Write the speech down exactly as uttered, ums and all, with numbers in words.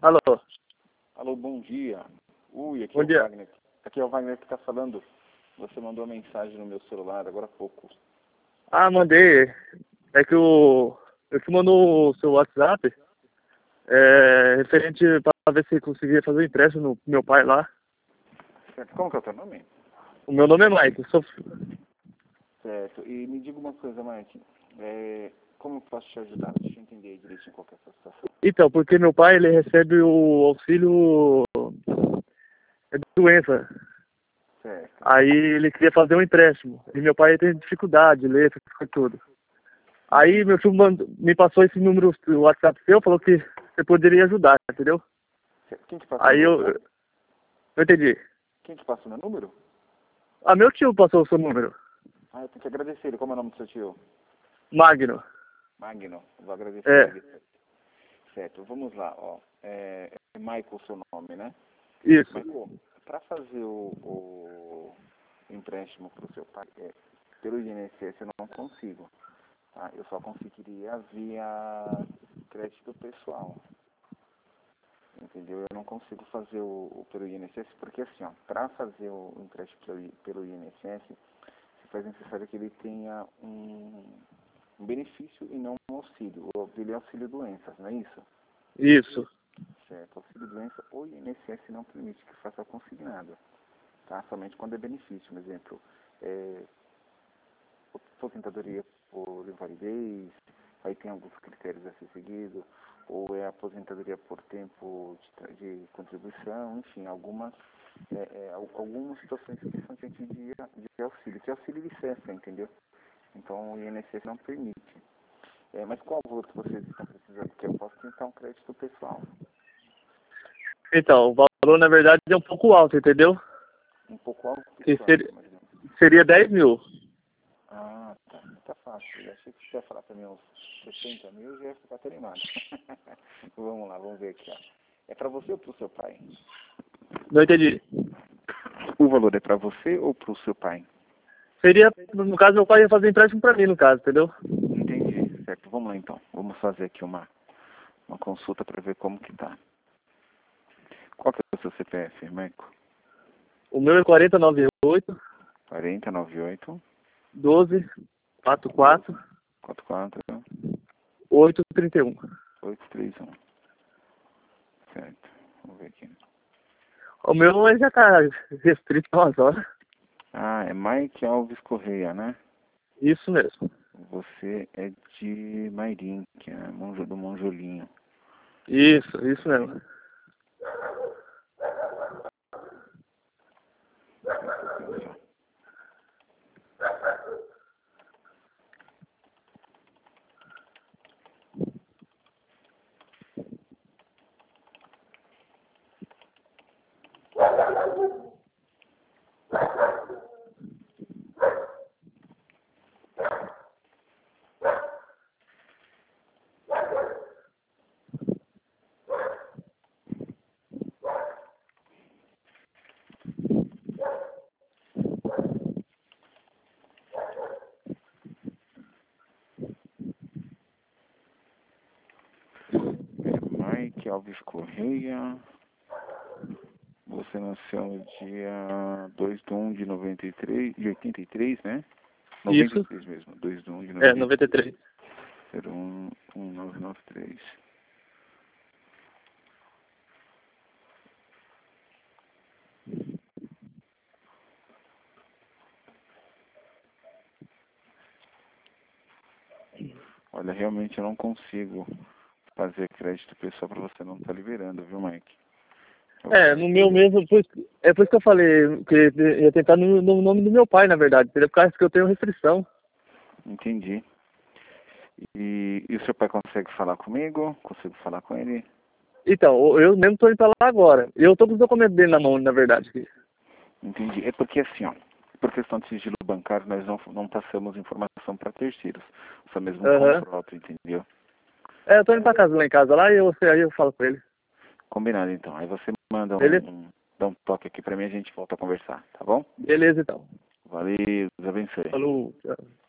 Alô. Alô, bom dia. Ui, aqui Bom é o dia. Wagner. Aqui é o Wagner que está falando. Você mandou uma mensagem no meu celular agora há pouco. Ah, mandei. É que o... Eu te mandou o seu WhatsApp, é, referente para ver se conseguia fazer um empréstimo no meu pai lá. Certo. Como que é o teu nome? O meu nome é Mike. Eu sou... Certo. E me diga uma coisa, Mike. É, como eu posso te ajudar? Deixa eu entender direitinho qual que é a sua situação. Então, porque meu pai, ele recebe o auxílio é de doença. Certo. Aí ele queria fazer um empréstimo. E meu pai tem dificuldade de ler, essas coisas tudo. Aí meu tio mandou, me passou esse número do WhatsApp seu, falou que você poderia ajudar, entendeu? Certo. Quem que passou o Aí meu eu... WhatsApp? Eu entendi. Quem que passou o meu número? Ah, meu tio passou o seu número. Ah, eu tenho que agradecer ele. Como é o nome do seu tio? Magno. Magno. Eu vou agradecer É, ele. Certo. Vamos lá, ó. É, é Michael o seu nome, né? isso. Michael, para fazer o, o empréstimo para o seu pai, é, pelo I N S S eu não consigo. Tá? Eu só conseguiria via crédito pessoal. Entendeu? Eu não consigo fazer o, o pelo I N S S, porque assim, ó, para fazer o empréstimo pelo, pelo I N S S, se faz necessário que ele tenha um, um benefício e não um auxílio. O dele é auxílio doenças, não é isso? Isso. Certo. Auxílio doença, o I N S S não permite que faça consignado. Tá? Somente quando é benefício. Por exemplo, é, aposentadoria por invalidez, aí tem alguns critérios a ser seguido, ou é aposentadoria por tempo de, de contribuição, enfim, algumas, é, é, algumas situações que são diante de, de auxílio, que é auxílio de licença, entendeu? Então o I N S S não permite. É, mas qual valor que vocês estão precisando? Porque eu posso tentar um crédito pessoal. Então, o valor na verdade é um pouco alto, entendeu? Um pouco alto, Que quanto, seria, mais ou menos? seria dez mil. Ah, tá. Tá fácil. Eu achei que você ia falar para mim uns sessenta mil e já ia ficar até animado. Vamos lá, vamos ver aqui, ó. É para você ou para o seu pai? Não entendi. O valor é para você ou para o seu pai? Seria, no caso, meu pai ia fazer empréstimo pra mim, no caso, entendeu? Entendi. Certo, vamos lá então. Vamos fazer aqui uma, uma consulta para ver como que tá. Qual que é o seu C P F, Marco? O meu é quarenta, noventa e oito, quarenta, noventa e oito, doze, quarenta e quatro, quarenta e quatro, oito, trinta e um. oito três um. Certo, vamos ver aqui. O meu já tá restrito a umas horas. Ah, é Mike Alves Correia, né? Isso mesmo. Você é de Mairim, que é Monjo- do Monjolinho. Isso, isso mesmo. É Mike Alves Correia. Você nasceu no dia dois de um de noventa e três, de oitenta e três, né? Isso. noventa e três mesmo, dois de um de É, noventa e três. noventa e três. zero um um nove nove três. Olha, realmente eu não consigo fazer crédito pessoal para você, não estar liberando, viu, Mike? Eu É, acho no meu que... mesmo, por isso- é por isso que eu falei que ia tentar no, no nome do meu pai, na verdade, entendeu? Por causa que eu tenho restrição. Entendi. E, e o seu pai consegue falar comigo? Consigo falar com ele? Então, eu mesmo tô indo pra lá agora. Eu tô com os documentos dele na mão, na verdade. Entendi. É porque assim, ó, por questão de sigilo bancário, nós não, não passamos informação para terceiros. Só mesmo um Aham. contrato, entendeu? É, eu tô indo pra casa lá em casa lá e eu, aí eu falo com ele. Combinado, então. Aí você manda um, Beleza? um, dá um toque aqui pra mim e a gente volta a conversar, tá bom? Beleza, então. Valeu, Deus abençoe. Falou. Tchau.